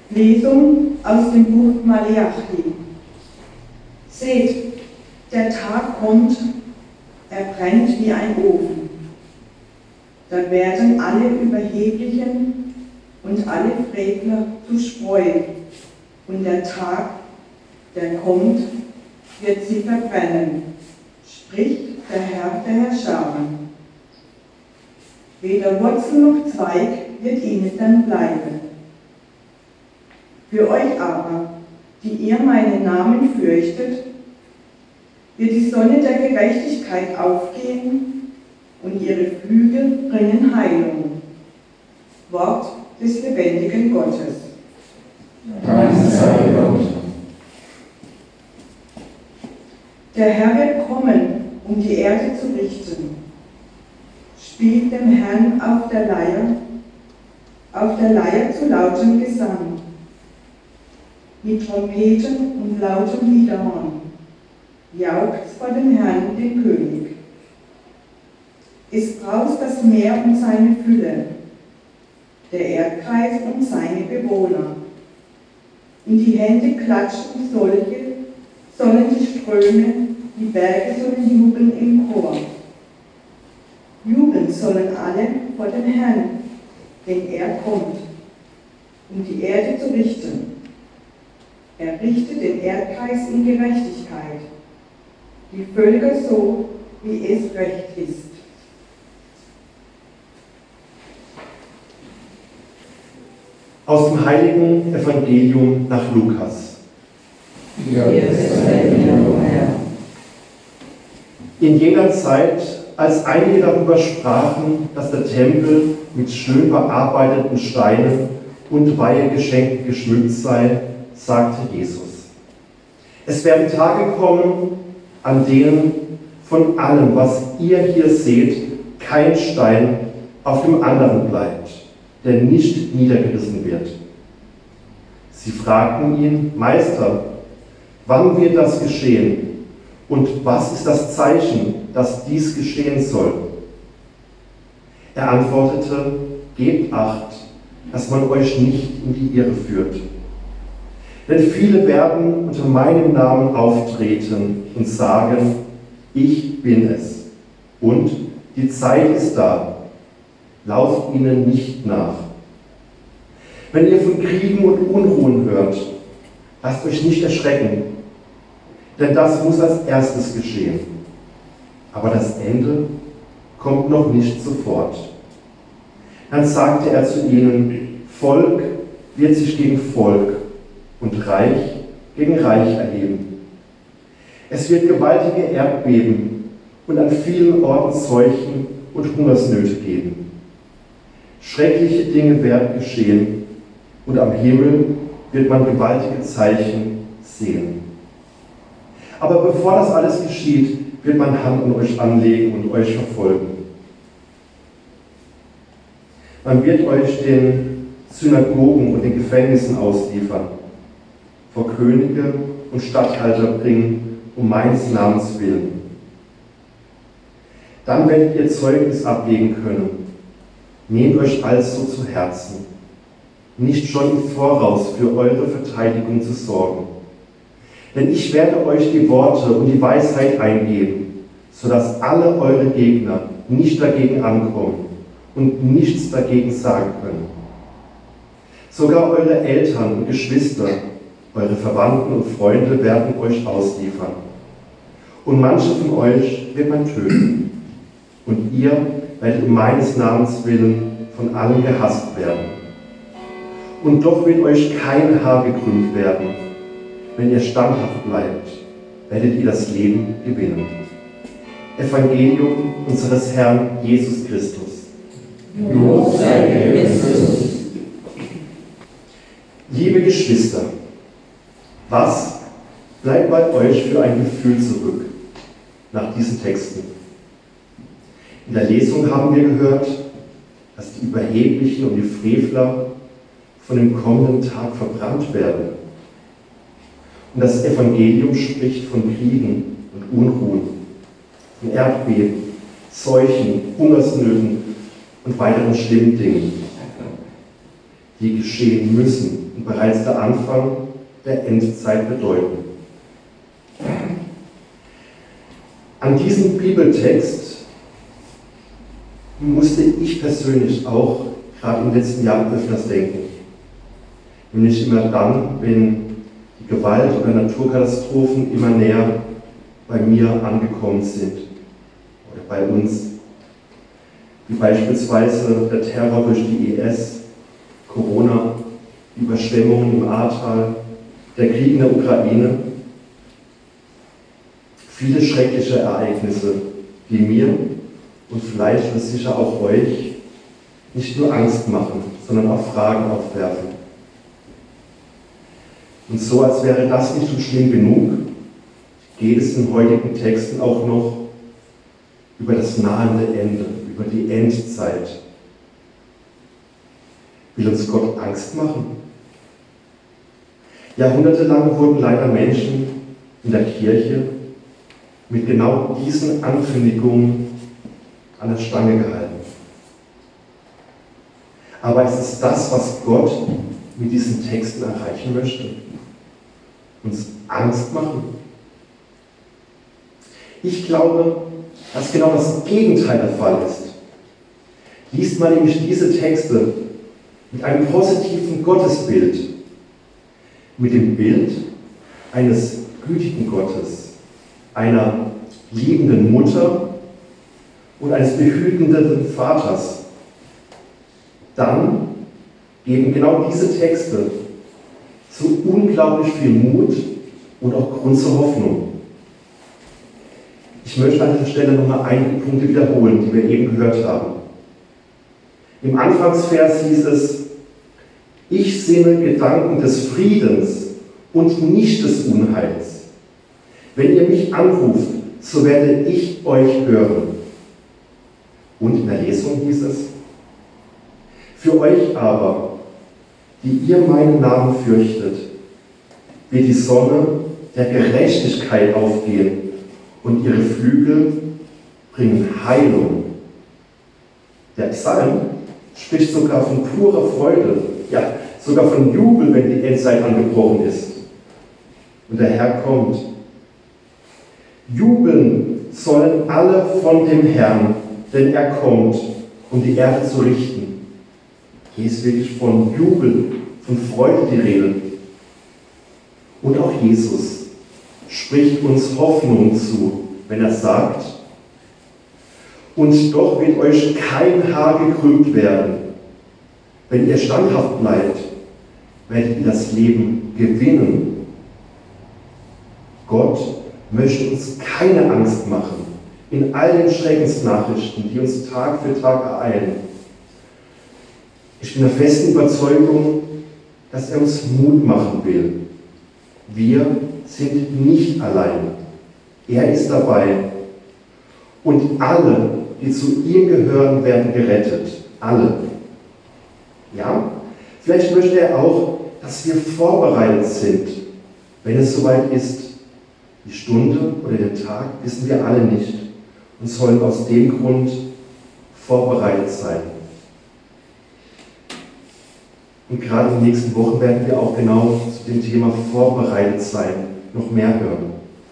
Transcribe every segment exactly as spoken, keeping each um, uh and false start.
Lesung aus dem Buch Maleachi. Seht, der Tag kommt, er brennt wie ein Ofen. Da werden alle Überheblichen und alle Frevler zu Spreu, und der Tag, der kommt, wird sie verbrennen, spricht der Herr der Herrscharen. Weder Wurzel noch Zweig wird ihnen dann bleiben. Für euch aber, die ihr meinen Namen fürchtet, wird die Sonne der Gerechtigkeit aufgehen und ihre Flügel bringen Heilung. Wort des lebendigen Gottes. Dank sei Gott. Der Herr wird kommen, um die Erde zu richten. Spielt dem Herrn auf der Leier, auf der Leier zu lautem Gesang, mit Trompeten und lautem Liederhorn, jauchzt vor dem Herrn, den König. Es braust das Meer um seine Fülle, der Erdkreis um seine Bewohner. In die Hände klatschen solche, sollen die Ströme, die Berge sollen jubeln im Chor. Jubeln sollen alle vor dem Herrn, denn er kommt, um die Erde zu richten. Er richtet den Erdkreis in Gerechtigkeit, die Völker so, wie es recht ist. Aus dem heiligen Evangelium nach Lukas. Ja, Herr. In jener Zeit, als einige darüber sprachen, dass der Tempel mit schön bearbeiteten Steinen und Weihegeschenken geschmückt sei, sagte Jesus: Es werden Tage kommen, an denen von allem, was ihr hier seht, kein Stein auf dem anderen bleibt, der nicht niedergerissen wird. Sie fragten ihn: Meister, wann wird das geschehen? Und was ist das Zeichen, dass dies geschehen soll? Er antwortete: Gebt Acht, dass man euch nicht in die Irre führt. Denn viele werden unter meinem Namen auftreten und sagen: Ich bin es. Und die Zeit ist da. Lauft ihnen nicht nach. Wenn ihr von Kriegen und Unruhen hört, lasst euch nicht erschrecken, denn das muss als erstes geschehen. Aber das Ende kommt noch nicht sofort. Dann sagte er zu ihnen: Volk wird sich gegen Volk und Reich gegen Reich erheben. Es wird gewaltige Erdbeben und an vielen Orten Seuchen und Hungersnöte geben. Schreckliche Dinge werden geschehen und am Himmel wird man gewaltige Zeichen sehen. Aber bevor das alles geschieht, wird man Hand an euch anlegen und euch verfolgen. Man wird euch den Synagogen und den Gefängnissen ausliefern, vor Könige und Statthalter bringen, um meines Namens willen. Dann werdet ihr Zeugnis ablegen können. Nehmt euch also zu Herzen, nicht schon im Voraus für eure Verteidigung zu sorgen. Denn ich werde euch die Worte und die Weisheit eingeben, sodass alle eure Gegner nicht dagegen ankommen und nichts dagegen sagen können. Sogar eure Eltern und Geschwister, eure Verwandten und Freunde werden euch ausliefern. Und manche von euch wird man töten. Und ihr werdet um meines Namens willen von allen gehasst werden. Und doch wird euch kein Haar gekrümmt werden. Wenn ihr standhaft bleibt, werdet ihr das Leben gewinnen. Evangelium unseres Herrn Jesus Christus. Lob sei Christus. Liebe Geschwister, was bleibt bei euch für ein Gefühl zurück nach diesen Texten? In der Lesung haben wir gehört, dass die Überheblichen und die Frevler von dem kommenden Tag verbrannt werden. Und das Evangelium spricht von Kriegen und Unruhen, von Erdbeben, Seuchen, Hungersnöten und weiteren schlimmen Dingen. die geschehen müssen und bereits der Anfang der Endzeit bedeuten. An diesen Bibeltext musste ich persönlich auch gerade im letzten Jahr öfters denken. Nämlich immer dann, wenn die Gewalt oder Naturkatastrophen immer näher bei mir angekommen sind oder bei uns. Wie beispielsweise der Terror durch die I S, Corona, die Überschwemmungen im Ahrtal, der Krieg in der Ukraine. Viele schreckliche Ereignisse, die mir und vielleicht und sicher auch euch nicht nur Angst machen, sondern auch Fragen aufwerfen. Und so, als wäre das nicht schon schlimm genug, geht es in heutigen Texten auch noch über das nahende Ende, über die Endzeit. Will uns Gott Angst machen? Jahrhundertelang wurden leider Menschen in der Kirche mit genau diesen Ankündigungen an der Stange gehalten. Aber es ist das, was Gott mit diesen Texten erreichen möchte. Uns Angst machen. Ich glaube, dass genau das Gegenteil der Fall ist. Liest man nämlich diese Texte mit einem positiven Gottesbild, mit dem Bild eines gütigen Gottes, einer liebenden Mutter und eines behütenden Vaters, dann geben genau diese Texte so unglaublich viel Mut und auch Grund zur Hoffnung. Ich möchte an dieser Stelle nochmal einige Punkte wiederholen, die wir eben gehört haben. Im Anfangsvers hieß es: Ich sinne Gedanken des Friedens und nicht des Unheils. Wenn ihr mich anruft, so werde ich euch hören. Und in der Lesung hieß es: Für euch aber, die ihr meinen Namen fürchtet, wird die Sonne der Gerechtigkeit aufgehen und ihre Flügel bringen Heilung. Der Psalm spricht sogar von purer Freude, ja, sogar von Jubel, wenn die Endzeit angebrochen ist und der Herr kommt. Jubeln sollen alle von dem Herrn, denn er kommt, um die Erde zu richten. Hier ist wirklich von Jubel, von Freude die Rede. Und auch Jesus spricht uns Hoffnung zu, wenn er sagt: Und doch wird euch kein Haar gekrümmt werden. Wenn ihr standhaft bleibt, werdet ihr das Leben gewinnen. Gott möchte uns keine Angst machen in all den Schreckensnachrichten, die uns Tag für Tag ereilen. Ich bin der festen Überzeugung, dass er uns Mut machen will. Wir sind nicht allein. Er ist dabei. Und alle, die zu ihm gehören, werden gerettet. Alle. Ja? Vielleicht möchte er auch, dass wir vorbereitet sind, wenn es soweit ist. Die Stunde oder den Tag wissen wir alle nicht und sollen aus dem Grund vorbereitet sein. Und gerade in den nächsten Wochen werden wir auch genau zu dem Thema vorbereitet sein noch mehr hören.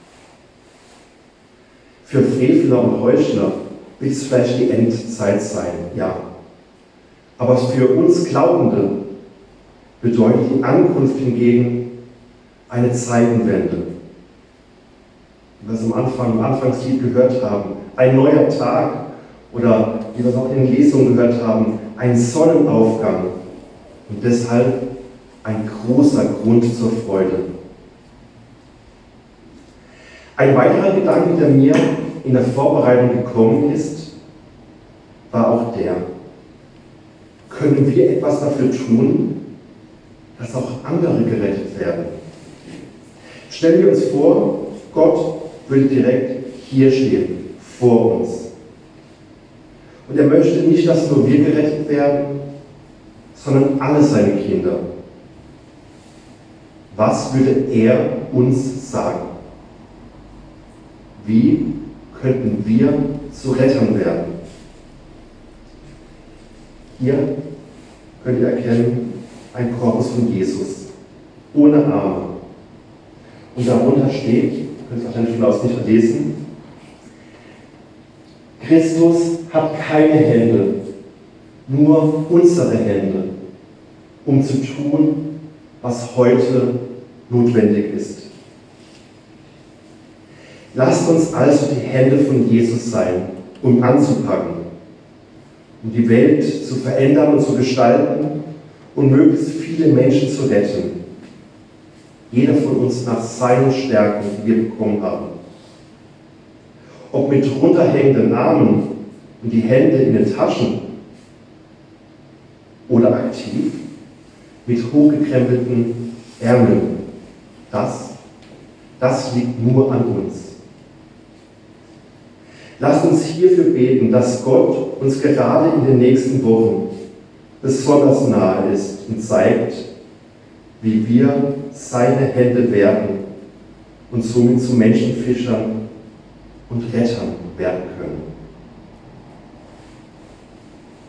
Für Frevler und Heuchler wird es vielleicht die Endzeit sein, ja. Aber für uns Glaubende bedeutet die Ankunft hingegen eine Zeitenwende. Wie wir es am Anfang, am Anfangslied gehört haben, ein neuer Tag oder wie wir es auch in den Lesungen gehört haben, ein Sonnenaufgang. Und deshalb ein großer Grund zur Freude. Ein weiterer Gedanke, der mir in der Vorbereitung gekommen ist, war auch der: Können wir etwas dafür tun, dass auch andere gerettet werden? Stellen wir uns vor, Gott würde direkt hier stehen, vor uns. Und er möchte nicht, dass nur wir gerettet werden, sondern alle seine Kinder. Was würde er uns sagen? Wie könnten wir zu Rettern werden? Hier könnt ihr erkennen, ein Korpus von Jesus, ohne Arme. Und darunter steht, ihr könnt es wahrscheinlich von außen nicht lesen, Christus hat keine Hände, nur unsere Hände, um zu tun, was heute notwendig ist. Lasst uns also die Hände von Jesus sein, um anzupacken, um die Welt zu verändern und zu gestalten und möglichst viele Menschen zu retten. Jeder von uns nach seinen Stärken, die wir bekommen haben. Ob mit runterhängenden Armen und die Hände in den Taschen oder aktiv mit hochgekrempelten Ärmeln. Das, das liegt nur an uns. Lasst uns hierfür beten, dass Gott uns gerade in den nächsten Wochen besonders nahe ist und zeigt, wie wir seine Hände werden und somit zu Menschenfischern und Rettern werden können.